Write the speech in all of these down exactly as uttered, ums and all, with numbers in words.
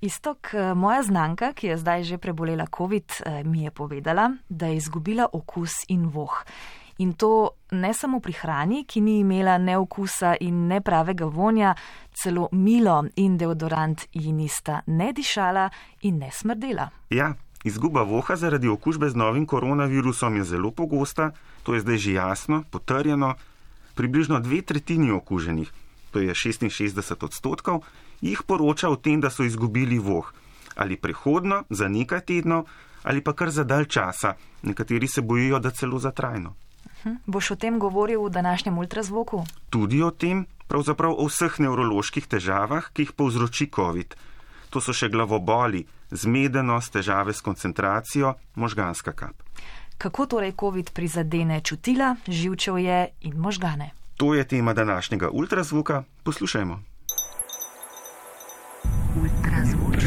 Iztok, moja znanka, ki je zdaj že prebolela covid, mi je povedala, da je izgubila okus in voh. In to ne samo pri hrani, ki ni imela ne okusa in ne pravega vonja, celo milo in deodorant ji nista ne dišala in ne smrdela. Ja, izguba voha zaradi okužbe z novim koronavirusom je zelo pogosta, to je zdaj že jasno, potrjeno. Približno dve tretjini okuženih, to je šestinšestdeset odstotkov, jih poroča o tem, da so izgubili voh. Ali prehodno, za nekaj tednov, ali pa kar za dalj časa. Nekateri se bojijo, da celo za trajno. Hm, boš o tem govoril v današnjem ultrazvoku? Tudi o tem, pravzaprav o vseh nevroloških težavah, ki jih povzroči COVID. To so še glavoboli, zmedenost, težave s koncentracijo, možganska kap. Kako torej COVID prizadene čutila, živčevje in možgane? To je tema današnjega ultrazvoka. Poslušajmo. Ultrazvok.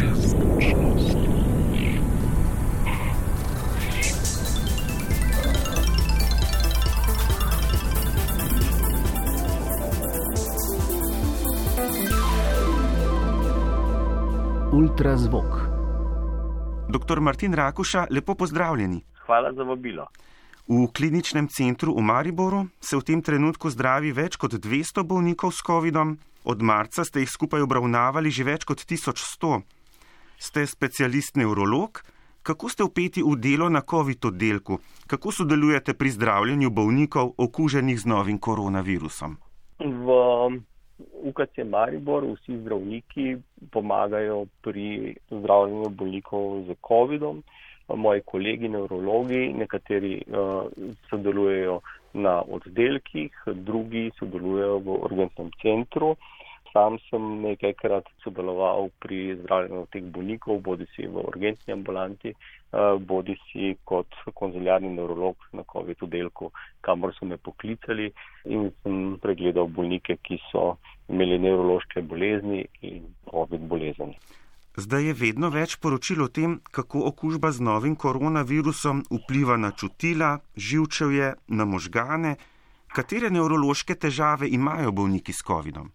Ultrazvok. Doktor Martin Rakuša, lepo pozdravljeni. Hvala za vabilo. V kliničnem centru v Mariboru se v tem trenutku zdravi več kot dvesto bolnikov s covidom. Od marca ste jih skupaj obravnavali že več kot tisoč sto. Ste specialist nevrolog. Kako ste vpeti v delo na covid oddelku? Kako sodelujete pri zdravljenju bolnikov okuženih z novim koronavirusom? V U K C Maribor vsi zdravniki pomagajo pri zdravljenju bolnikov z covidom. Moji kolegi nevrologi, nekateri uh, sodelujejo na oddelkih, drugi sodelujejo v urgentnem centru. Sam sem nekajkrat sodeloval pri zdravljenju teh bolnikov, bodi si v urgentni ambulanti, uh, bodi si kot konziliarni nevrolog na covid oddelku, kamor so me poklicali in sem pregledal bolnike, ki so imeli nevrološke bolezni in covid bolezen. Zdaj je vedno več poročil o tem, kako okužba z novim koronavirusom vpliva na čutila, živčevje, na možgane. Katere nevrološke težave imajo bolniki s covidom?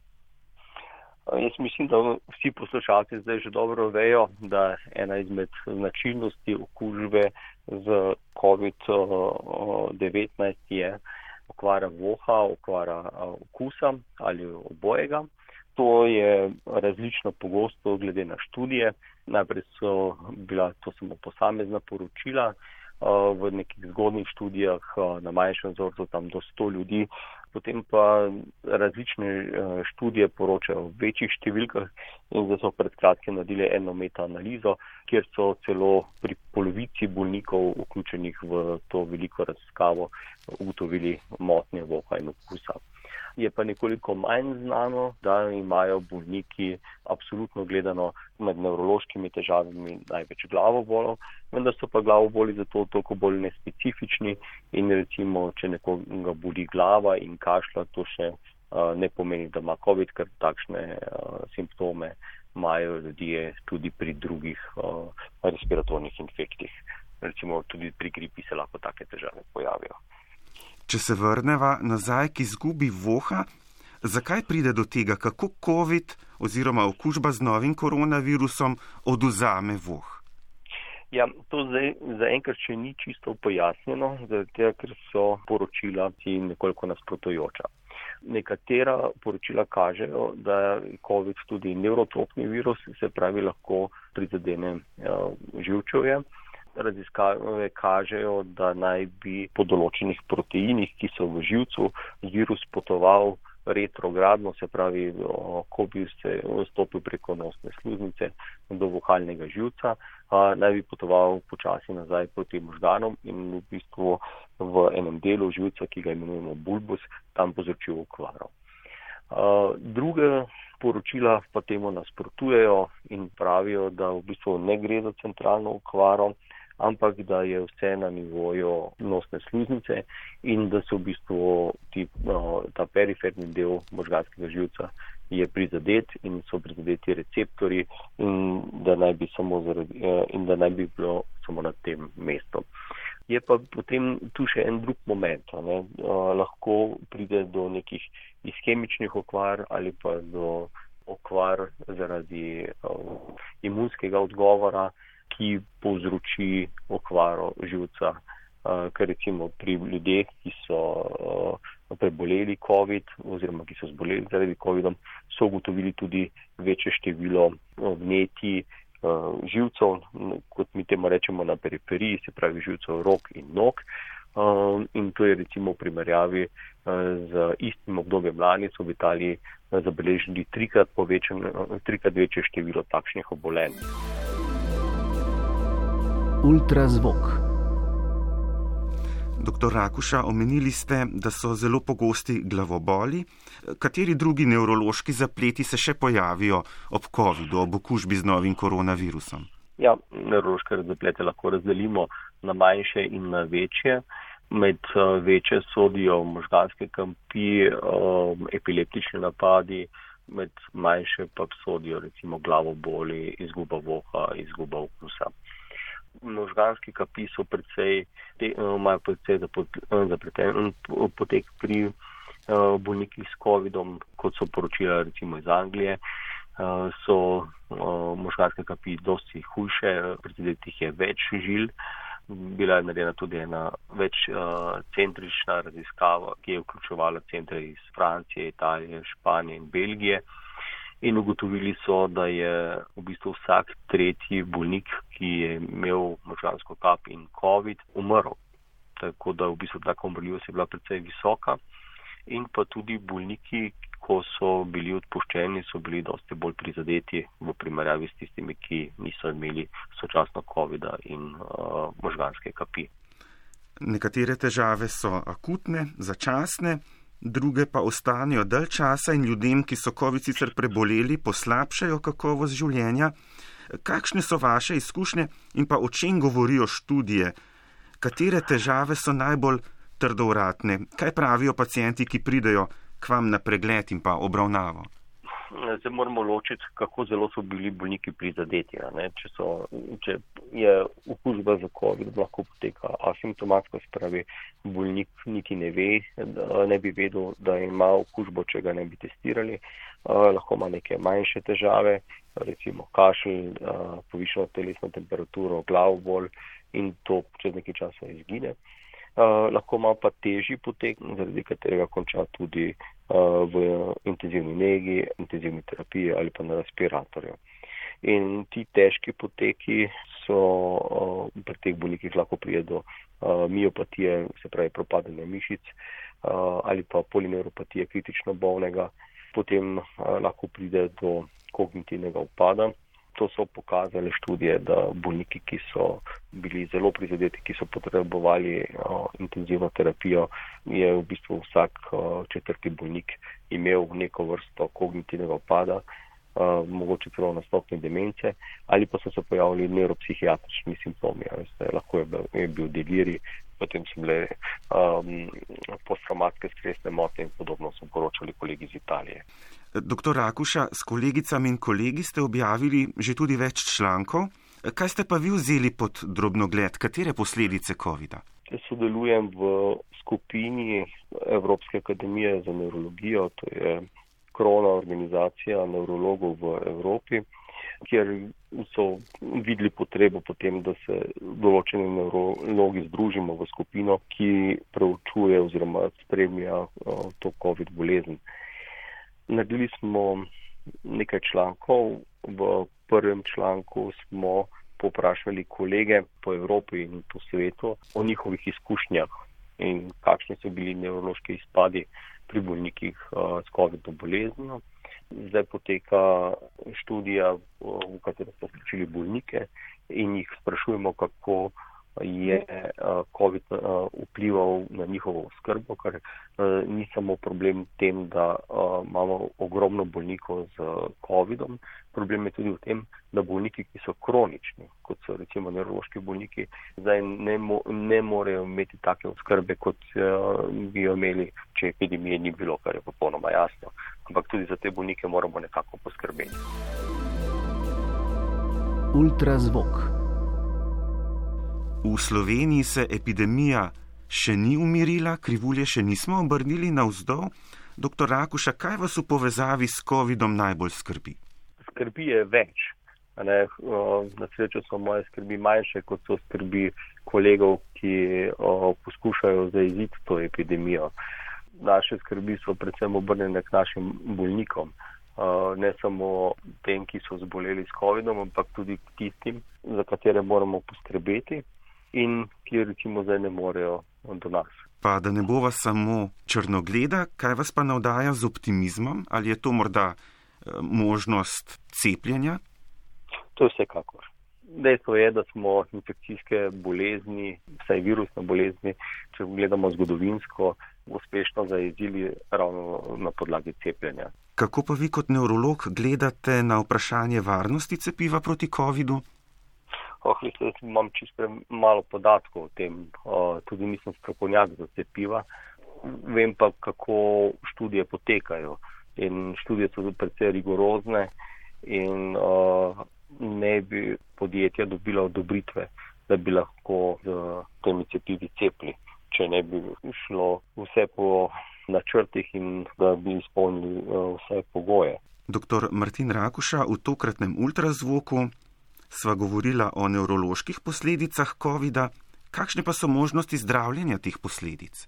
Jaz mislim, da vsi poslušalci zdaj že dobro vejo, da ena izmed značilnosti okužbe z covid devetnajst je okvara voha, okvara okusa ali obojega. To je različno pogosto glede na študije. Najprej so bila to samo posamezna poročila, v nekih zgodnjih študijah na manjšem vzorcu tam do sto ljudi. Potem pa različne študije poročajo v večjih številkah in zdaj so pred kratkim naredili eno metaanalizo, kjer so celo pri polovici bolnikov vključenih v to veliko raziskavo ugotovili motnje voha in okusa. Je pa nekoliko manj znano, da imajo bolniki absolutno gledano med nevrološkimi težavami največ glavobolov, vendar so pa glavoboli zato toliko bolj nespecifični in recimo, če nekoga boli glava in kašlja, to še uh, ne pomeni, da ima covid, ker takšne uh, simptome imajo ljudje tudi pri drugih uh, respiratornih infektih. Recimo tudi pri gripi se lahko take težave pojavijo. Če se vrneva nazaj k izgubi voha, zakaj pride do tega, kako covid oziroma okužba z novim koronavirusom odvzame voh? Ja, to zdaj zaenkrat še ni čisto pojasnjeno, zato ker so poročila si nekoliko nasprotujoča. Nekatera poročila kažejo, da je covid tudi nevrotropni virus, se pravi lahko prizadene uh, živčevje. Raziskave kažejo, da naj bi po določenih proteinih, ki so v živcu, virus potoval retrogradno, se pravi, ko bi se stopil preko nosne sluznice do vohalnega živca, naj bi potoval počasi nazaj proti možganom in v bistvu v enem delu živca, ki ga imenujemo bulbus, tam povzročil okvaro. Druge poročila pa temu nasprotujejo in pravijo, da v bistvu ne gre za centralno okvaro, ampak da je vse na nivoju nosne sluznice in da so v bistvu ti, no, ta periferni del možganskega živca je prizadet in so prizadeti receptori in da naj bi samo zaradi, in da naj bi bilo samo na tem mestu. Je pa potem tu še en drug moment, ne? Lahko pride do nekih iskemičnih okvar ali pa do okvar zaradi imunskega odgovora, ki povzroči okvaro živca. Ker recimo pri ljudeh, ki so preboleli COVID oziroma ki so zboleli zaradi COVID-om, so ugotovili tudi večje število vnetij živcev, kot mi temu rečemo na periferiji, se pravi živcev rok in nog. In to je recimo v primerjavi z istim obdobjem lani so v Italiji zabeležili trikrat povečan, trikrat večje število takšnih obolenj. Ultrazvok. Doktor Rakuša, omenili ste, da so zelo pogosti glavoboli. Kateri drugi nevrološki zapleti se še pojavijo ob covidu, ob okužbi z novim koronavirusom? Ja, nevrološke zaplete lahko razdelimo na manjše in na večje. Med večje sodijo možganske kampi, epileptični napadi, med manjše pa sodijo recimo glavoboli, izguba voha, izguba okusa. Možganski kapi so precej, imajo precej zapleten potek pri bolnikih s covidom, kot so poročila recimo iz Anglije. So možganske kapi dosti hujše, prizadetih je več žil. Bila je narejena tudi ena večcentrična raziskava, ki je vključevala centre iz Francije, Italije, Španije in Belgije. In ugotovili so, da je v bistvu vsak tretji bolnik, ki je imel možgansko kap in COVID, umrl. Tako da v bistvu taka umrljivost je bila precej visoka. In pa tudi bolniki, ko so bili odpuščeni, so bili dosti bolj prizadeti v primerjavi s tistimi, ki niso imeli sočasno covida in uh, možganske kapi. Nekatere težave so akutne, začasne, druge pa ostanejo dalj časa in ljudem, ki so COVID sicer preboleli, poslabšajo kakovost življenja. Kakšne so vaše izkušnje in pa o čem govorijo študije? Katere težave so najbolj trdovratne? Kaj pravijo pacienti, ki pridejo k vam na pregled in pa obravnavo? Zdaj moramo ločiti, kako zelo so bili bolniki prizadeti. Če, so, če je okužba za COVID, lahko poteka asimptomatsko, se pravi, bolnik niti ne ve, ne bi vedel, da ima okužbo, če ga ne bi testirali. Lahko ima neke manjše težave, recimo kašelj, povišano telesno temperaturo, glavobol in to čez nekaj časa izgine. Uh, lahko ima pa težji potek, zaradi katerega konča tudi uh, v intenzivni negi, intenzivni terapiji ali pa na respiratorju. In ti težki poteki so uh, pri teh bolnikih lahko pride do uh, miopatije, se pravi propadanja mišic uh, ali pa polineuropatije kritično bolnega, potem uh, lahko pride do kognitivnega upada. To so pokazale študije, da bolniki, ki so bili zelo prizadeti, ki so potrebovali uh, intenzivno terapijo, je v bistvu vsak uh, četrti bolnik imel neko vrsto kognitivnega upada, uh, mogoče celo na stopnji demence, ali pa so se pojavili nevropsihiatrični simptomi. Veste, lahko je bil, je bil delirij, potem so bile um, posttraumatske stresne motnje in podobno so poročali kolegi iz Italije. Doktor Rakuša, s kolegicami in kolegi ste objavili že tudi več člankov. Kaj ste pa vi vzeli pod drobnogled? Katere posledice covida? Sodelujem v skupini Evropske akademije za nevrologijo, to je krovna organizacija nevrologov v Evropi, kjer so videli potrebo potem, da se določeni nevrologi združimo v skupino, ki preučuje oziroma spremlja to COVID bolezen. Naredili smo nekaj člankov. V prvem članku smo poprašali kolege po Evropi in po svetu o njihovih izkušnjah in kakšni so bili nevrološki izpadi pri bolnikih uh, s COVID-om boleznijo. Zdaj poteka študija, v kateri smo vključili bolnike in jih sprašujemo, kako je COVID vplival na njihovo oskrbo, ker ni samo problem v tem, da imamo ogromno bolnikov z COVIDom, problem je tudi v tem, da bolniki, ki so kronični, kot so recimo nevrološki bolniki, zdaj ne, mo- ne morejo imeti take oskrbe, kot bi jo imeli, če epidemije ni bilo, kar je popolnoma jasno. Ampak tudi za te bolnike moramo nekako poskrbeti. Ultrazvok. V Sloveniji se epidemija še ni umirila, krivulje še nismo obrnili navzdol. Doktor Rakuša, kaj vas v povezavi s kovidom najbolj skrbi? Skrbi je več. Ne, na srečo so moje skrbi manjše, kot so skrbi kolegov, ki o, poskušajo zaiziti to epidemijo. Naše skrbi so predvsem obrnjene k našim bolnikom. Ne samo tem, ki so zboleli s covidom, ampak tudi k tistim, za katere moramo poskrbeti in ki recimo zdaj ne morejo do nas. Pa da ne bova samo črnogleda, kaj vas pa navdaja z optimizmom? Ali je to morda možnost cepljenja? To je vsekakor. Dejstvo je, da smo infekcijske bolezni, vsaj virusne bolezni, če gledamo zgodovinsko, uspešno zajezili ravno na podlagi cepljenja. Kako pa vi kot nevrolog gledate na vprašanje varnosti cepiva proti covidu? Oh, jaz imam čisto malo podatkov o tem, tudi nisem strokovnjak za cepiva, vem pa, kako študije potekajo. In študije so precej rigorozne in uh, ne bi podjetja dobila odobritve, da bi lahko z temi cepivi cepili, če ne bi šlo vse po načrtih in da bi izpolnili uh, vse pogoje. Doktor Martin Rakuša, v tokratnem ultrazvoku sva govorila o nevroloških posledicah covida. Kakšne pa so možnosti zdravljenja teh posledic?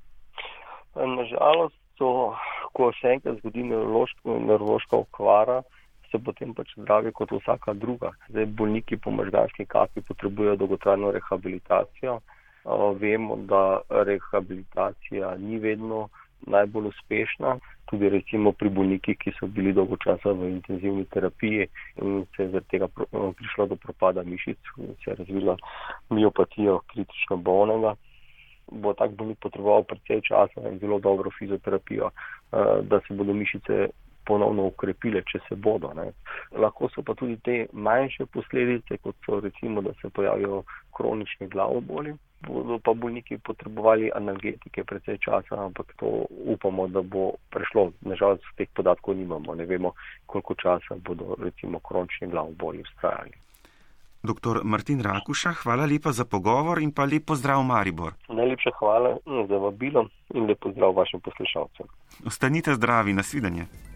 Nažalost, so, ko se enkrat zgodi nevrološka okvara, se potem pač zdravi kot vsaka druga. Zdaj, bolniki po možganski kapi potrebujejo dolgotrajno rehabilitacijo. Vemo, da rehabilitacija ni vedno najbolj uspešna. Tudi recimo pri bolnikih, ki so bili dolgo časa v intenzivni terapiji in se je zaradi tega prišlo do propada mišic, se je razvila miopatijo kritično bolnega, bo tak bolnik potreboval precej časa in zelo dobro fizioterapijo, da se bodo mišice ponovno ukrepile, če se bodo. Ne. Lahko so pa tudi te manjše posledice, kot so recimo, da se pojavijo kronični glavoboli. Bodo pa bolniki potrebovali analgetike precej časa, ampak to upamo, da bo prešlo. Nažalost, teh podatkov nimamo. Ne vemo, koliko časa bodo recimo kronični glavoboli vztrajali. Doktor Martin Rakuša, hvala lepa za pogovor in pa lep pozdrav Maribor. Najlepša hvala za vabilo in lep pozdrav vašim poslušalcem. Ostanite zdravi, nasvidenje.